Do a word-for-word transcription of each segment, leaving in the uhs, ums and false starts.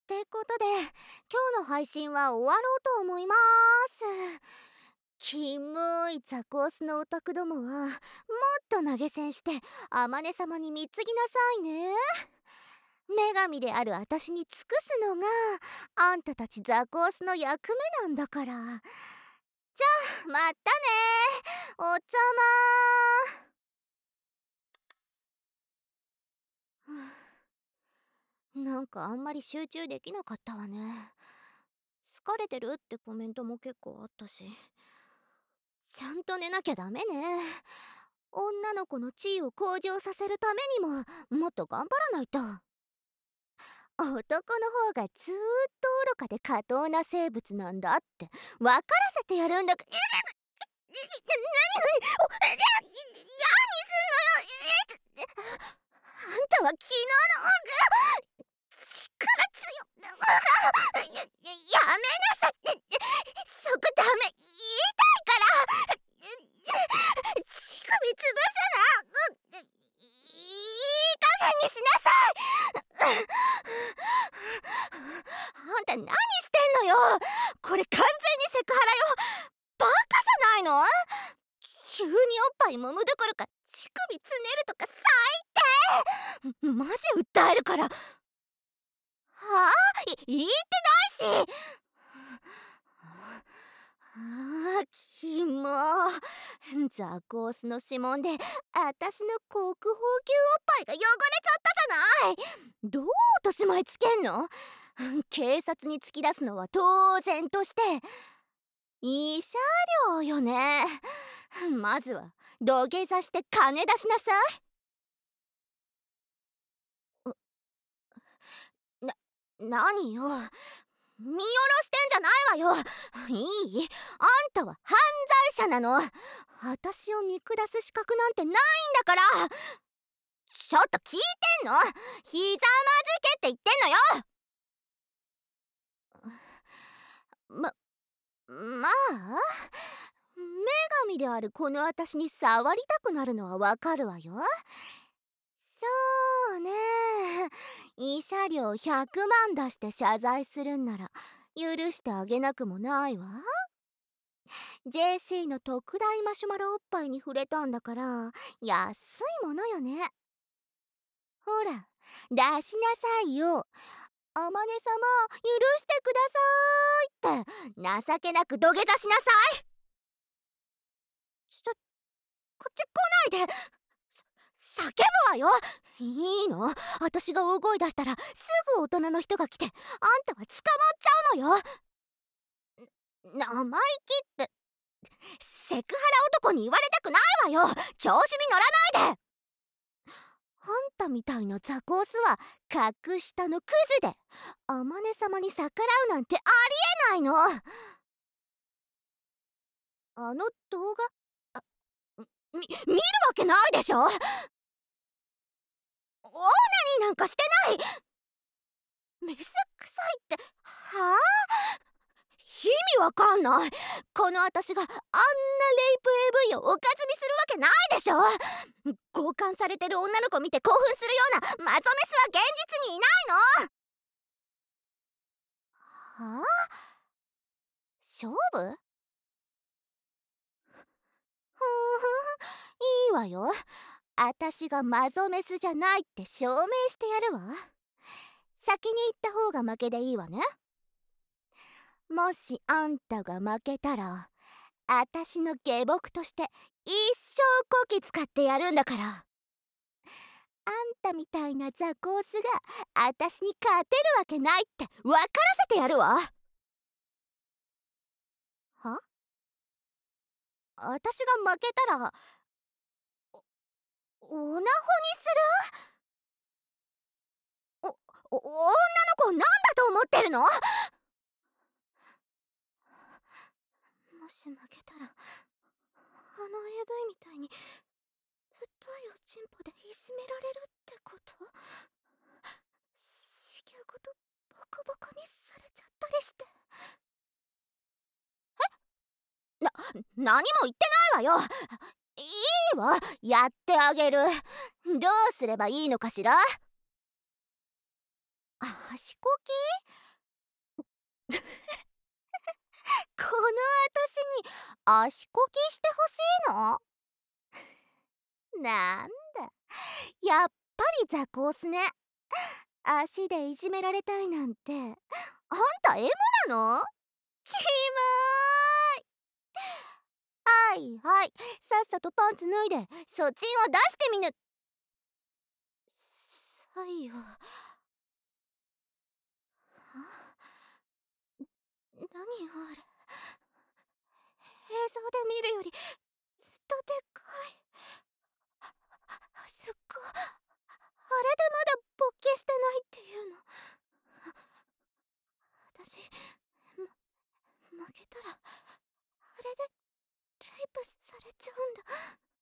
てことで、今日の配信は終わろうと思います。キモいザコースのオタクどもはもっと投げ銭してあまね様に貢ぎなさいね。女神である私に尽くすのがあんたたちザコースの役目なんだから。じゃあまたねおっちゃま。なんかあんまり集中できなかったわね。疲れてるってコメントも結構あったし、ちゃんと寝なきゃダメね。女の子の地位を向上させるためにももっと頑張らないと。男の方がずーっと愚かで下等な生物なんだって分からせてやるんだか。えなになにおえ何すんのよ。えあんたは昨日の力強やめなさい。そこダメ、言いたいから乳首潰すな。いい加減にしなさい。あんた何してんのよ。これ完全にセクハラよ。バカじゃないの。急におっぱい揉むどころか乳首つねるとか最低。マジ訴えるから。はあ、い言ってないし。あーキモ。ザコースの指紋で私の国宝級おっぱいが汚れちゃったじゃない。どう落とし前つけんの。警察に突き出すのは当然として慰謝料よね。まずは土下座して金出しなさい。な、何よ。見下ろしてんじゃないわよ。いい？あんたは犯罪者なの。私を見下す資格なんてないんだから。ちょっと聞いてんの？ひざまずけって言ってんのよ。ま、まあ女神であるこの私に触りたくなるのはわかるわよ。そうね、慰謝料ひゃくまん出して謝罪するんなら許してあげなくもないわ。 ジェーシー の特大マシュマロおっぱいに触れたんだから安いものよね。ほら出しなさいよ。あまね様許してくださいって情けなく土下座しなさい。ちょこっち来ないで。叫ぶわよ。いいの？私が大声出したらすぐ大人の人が来てあんたは捕まっちゃうのよ。生意気って。セクハラ男に言われたくないわよ。調子に乗らないで。あんたみたいなザコースは格下のクズであまね様に逆らうなんてありえないの。あの動画あみ見るわけないでしょ。オーナになんかしてない。メス臭いってはあ？意味わかんない。この私があんなレイプ エーブイ をおかずにするわけないでしょ。強姦されてる女の子見て興奮するようなマゾメスは現実にいないの。はあ？勝負？ふんふん、いいわよ。私がマゾメスじゃないって証明してやるわ。先に行った方が負けでいいわね。もしあんたが負けたら私の下僕として一生こき使ってやるんだから。あんたみたいなザコースが私に勝てるわけないって分からせてやるわ。は？私が負けたらおオナホにする？おお女の子をなんだと思ってるの？もし負けたらあの エーブイ みたいに太いおちんぽでいじめられるってこと？しげごとボコボコにされちゃったりして。え？な、何も言ってないわよ。いいわ、やってあげる。どうすればいいのかしら？足こき？ 私に足こきしてほしいの？なんだ、やっぱりザコースね。足でいじめられたいなんて、あんた エム なの？キモーい。はいはい、さっさとパンツ脱いでそっちんを出してみぬ。さいよ。何あれ、映像で見るよりずっとでっかい。すっご、あれでまだ勃起してないっていうの？私、ま、負けたらあれでレイプされちゃうんだ。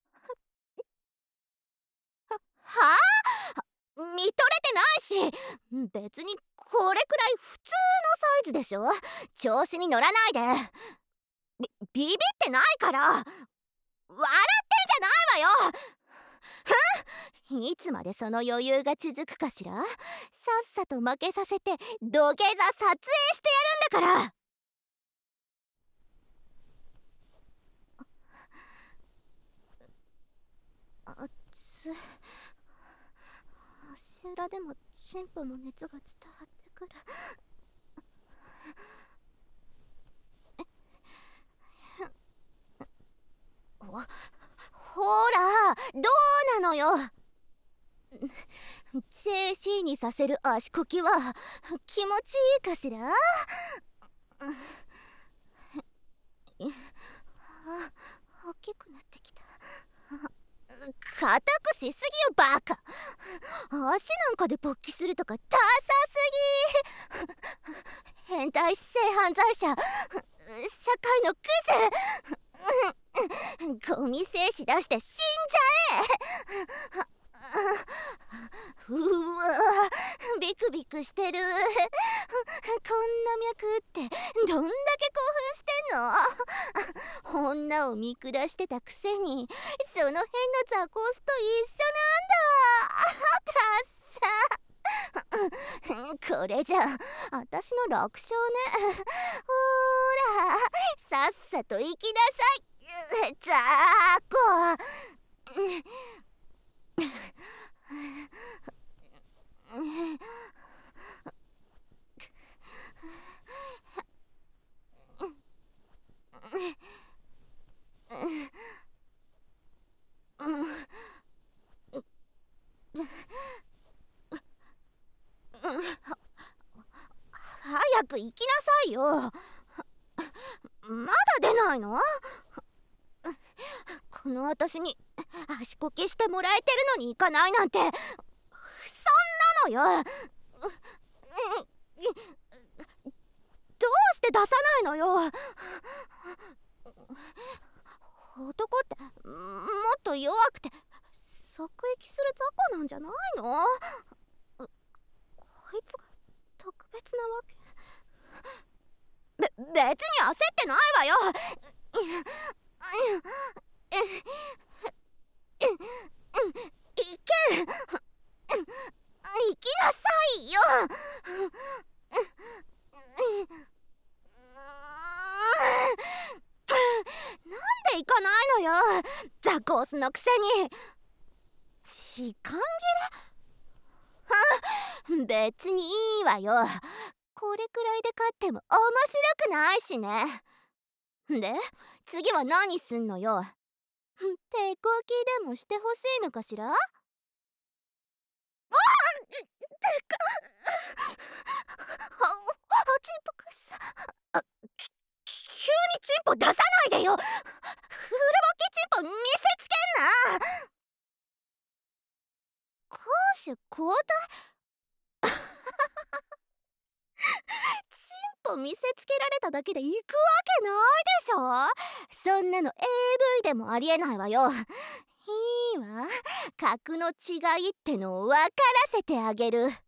ははあ、見とれてないし、別にこれくらい普通のサイズでしょ。調子に乗らないで。ビビビってないから。笑ってんじゃないわよ。ふん、いつまでその余裕が続くかしら。さっさと負けさせて土下座撮影してやるんだから。あっつ、足裏でもチンポの熱が伝わってくる。ほら、どうなのよ。ジェーシー にさせる足こきは気持ちいいかしら。あ、大きくなってきた。硬くしすぎよバカ。足なんかで勃起するとかダサすぎ。変態性犯罪者、社会のクズ。ゴミ精子出して死んじゃえ。うわ、ビクビクしてる。こんな脈ってどんだけ興奮してんの。女を見下してたくせにその辺のザコスと一緒なんだ。ダッサ。これじゃ私の楽勝ね。ほら、さっさと行きなさいザコ。早く行きなさいよ。まだ出ないの？この私に足こきしてもらえてるのに行かないなんて、そんなのよ。どうして出さないのよ。男ってもっと弱くて即撃する雑魚なんじゃないの？こいつが特別なわけ？べ、別に焦ってないわよ。いけ、行きなさいよ。なんで行かないのよ、ザコースのくせに。時間切れ？別にいいわよ。これくらいで勝っても面白くないしね。で、次は何すんのよ。手こきでもしてほしいのかしら。あっ、でかあ、チンポくさ。あ、急にチンポ出さないでよ。フルボキチンポ見せつけんな。攻守交代。チンポ見せつけられただけで行くわけないでしょ。そんなの エーブイ でもありえないわよ。いいわ、格の違いってのを分からせてあげる。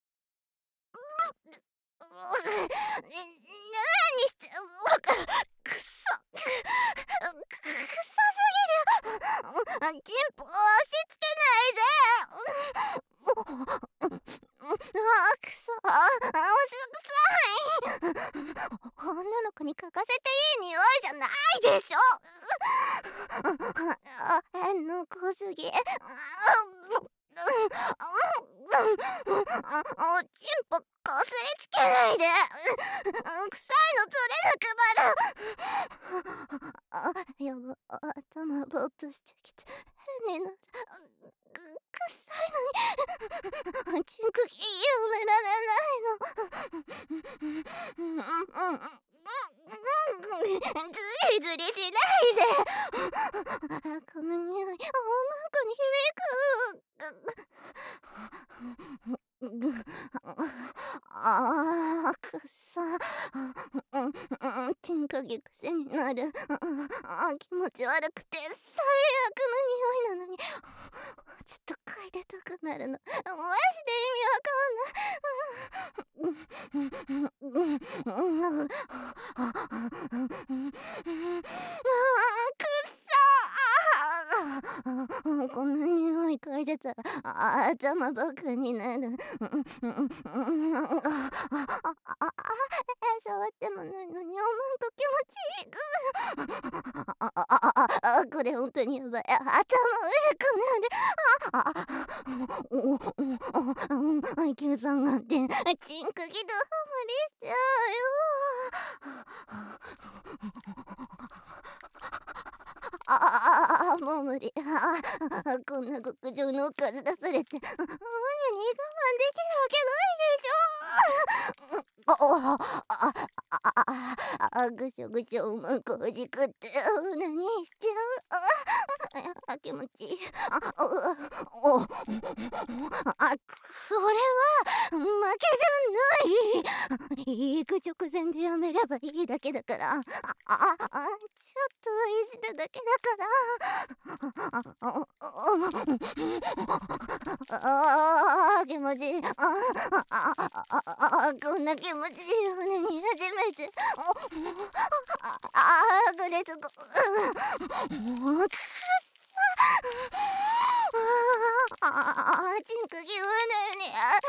何してくそくさすぎる。チンポ押し付けないで。あ、くそ、あ、おしくさい。 女の子に嗅がせていい匂いじゃないでしょ。あ、変の濃すぎ。おちんぽこすりつけないで。臭いの取れなくなる。あ、やば、頭ぼーっとしてきて変になる。く臭いのにチンクキ埋められないの。ずりずりしないで。この匂い女の子に響く。ああ、くさ。チンクギ癖になる。あ、気持ち悪くて最悪の匂いなのにずっと嗅いでたくなるの。マジで意味わかんない。あー、くっさ。こんな匂い嗅いでたら頭バカになる。触ってもないのにおまんこ気持ちいい。ああああ、これ本当にやばい。頭上くなる。おおお、アイキュー さんがってチンクギドハマりしちゃうよ。ああ、もう無理。ああ、こんな極上のおかず出されてオーニャに我慢できるわけないでしょ。あああああ、ぐしょぐしょうまんこほじくってオナニーしちゃう。あ、気持ちいい。あ、おおあ、これは負けじゃない。行く直前でやめればいいだけだから。あああ、ちょっといじるだけだから。ああ、気持ちいい。あああ、こんな気持ちいいよねに初めて。ああ、これすごくくっさ。ああ、チンクギうねにあ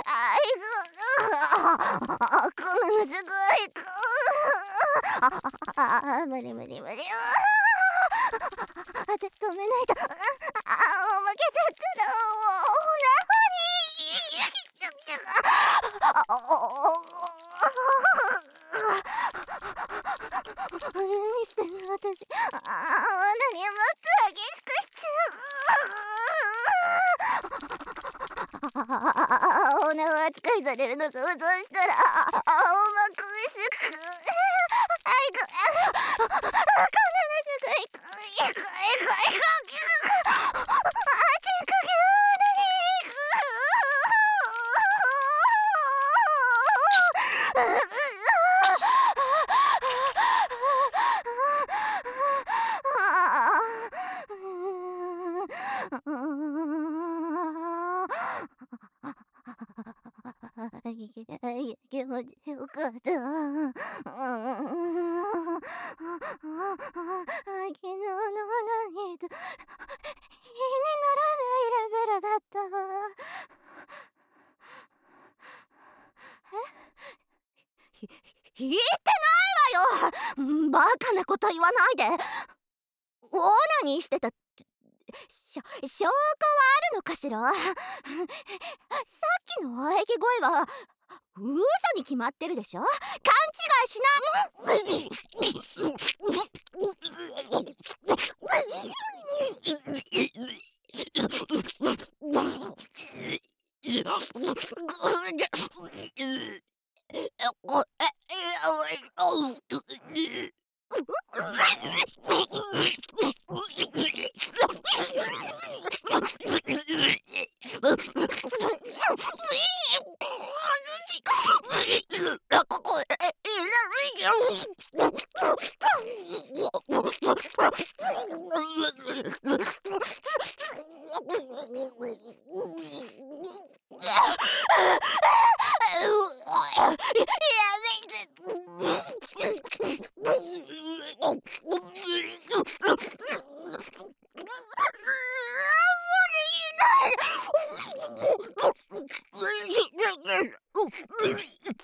いぐあ、こんなのすごいくああ、無理無理無理。あ、で止めないと。あ、負けちゃったら何してんの私。あ、何もっと激しくしちゃう。あ、お縄扱いされるの想像したらあ、おまくすくあいぐあ、こんなのすごいくいくいくいくいあ、チンクギュー何くいやいや気持ちよかった。昨日の何と気にならないレベルだったわ。え？ひ、言ってないわよ。バカなこと言わないで。オーナニーしてたしょ証拠はあるのかしら。さっきの喘ぎ声は嘘に決まってるでしょ。勘違いしない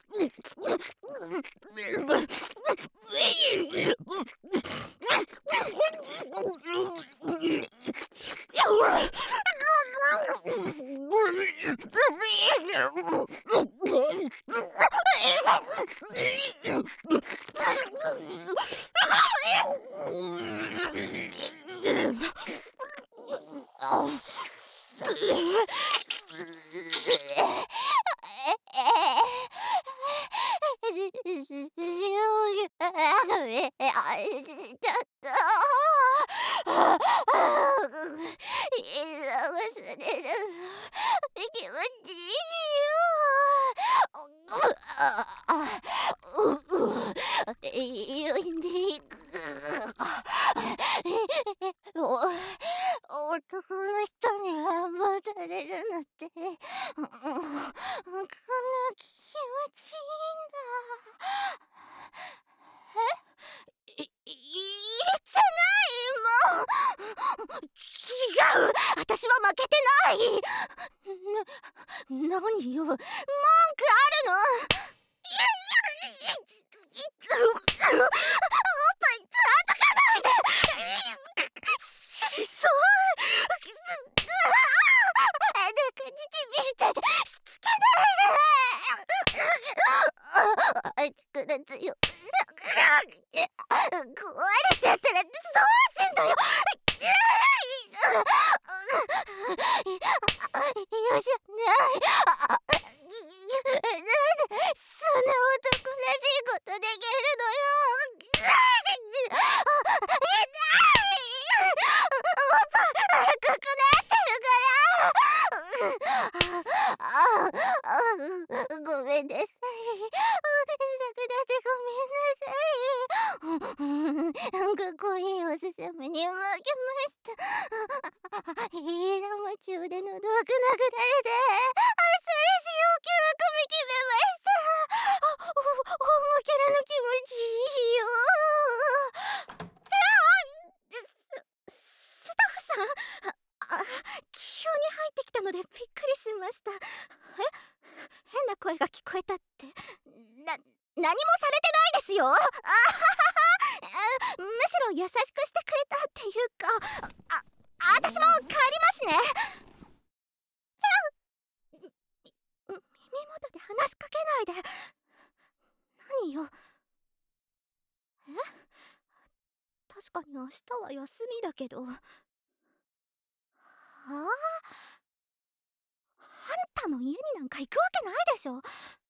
男の人に乱暴されるのって、うん、こんな気持ちいいんだ。えい言ってないもん。違う、私は負けてない。な、何よ、文句あるの？いやいやいや、おっぱいつらつかないで。しそう。なんか乳びてしつけないで。力強い。壊れちゃったらどうすんのよ。よしゃない。なんでそんな男らしいことできるのよ。おっぱい赤くなってるから。ごめんなさい。さくらでごめんなさい。かっこいいおすすめに負けました。ヒーラム中で喉をく殴られて、あっさりし要求は組み決めました。お、お、おキャラの気持ちいいよ。ススタッフさん、あ、急に入ってきたのでびっくりしました。え、変な声が聞こえたって。な、何もされてないですよ。あははは。むしろ優しくしてくれたっていうか、あ、私も帰りますね。耳元で話しかけないで。何よ。え、確かに明日は休みだけど。はあ、あんたの家になんか行くわけないでしょ。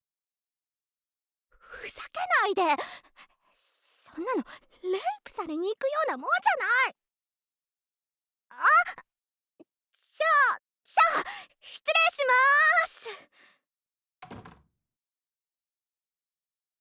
ふざけないで。そんなのレイプされに行くようなもんじゃない。あ、じゃあじゃあ失礼しまーす。